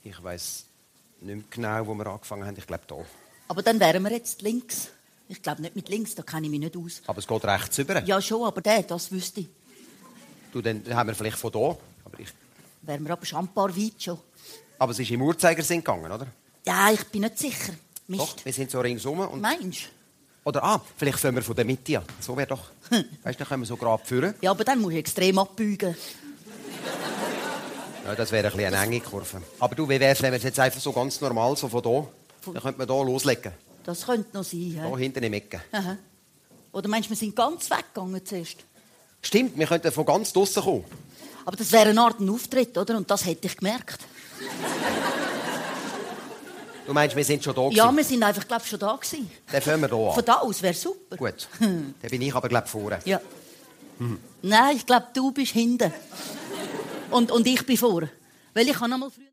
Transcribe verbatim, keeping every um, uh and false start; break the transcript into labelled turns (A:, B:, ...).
A: Ich weiss nicht mehr genau, wo wir angefangen haben. Ich glaube, hier.
B: Aber dann wären wir jetzt links. Ich glaube nicht mit links, da kenne ich mich nicht aus.
A: Aber es geht rechts rüber.
B: Ja, schon, aber der, das wüsste ich.
A: Du, dann haben wir vielleicht von hier. Aber, ich...
B: Wären wir aber schon ein paar weit schon.
A: aber es ist im Uhrzeigersinn gegangen, oder?
B: Ja, ich bin nicht sicher. Mist.
A: Doch, wir sind so ringsum. Und...
B: Meinst du?
A: Oder, ah, vielleicht fangen wir von der Mitte an. So wäre doch... Weißt du, dann können wir so gerade führen.
B: Ja, aber dann muss ich extrem abbeugen.
A: Ja, das wäre ein bisschen eine enge Kurve. Aber du, wie wäre es, wenn wir es jetzt einfach so ganz normal, so von hier... Dann könnte man hier loslegen.
B: Das könnte noch sein.
A: Hier
B: He?
A: hinten im Ecke.
B: Aha. Oder meinst du, wir sind ganz weggegangen zuerst?
A: Stimmt, wir könnten von ganz draussen kommen.
B: Aber das wäre eine Art ein Auftritt, oder? Und das hätte ich gemerkt.
A: Du meinst, wir sind schon da gewesen?
B: Ja, wir sind einfach, glaube ich, schon da gewesen.
A: Dann fangen wir hier an.
B: Von da aus wäre super.
A: Gut. Dann bin ich aber, glaube ich, vorne.
B: Ja. Mhm. Nein, ich glaube, du bist hinten. Und, und ich bin vorne. Weil ich kann noch mal früher...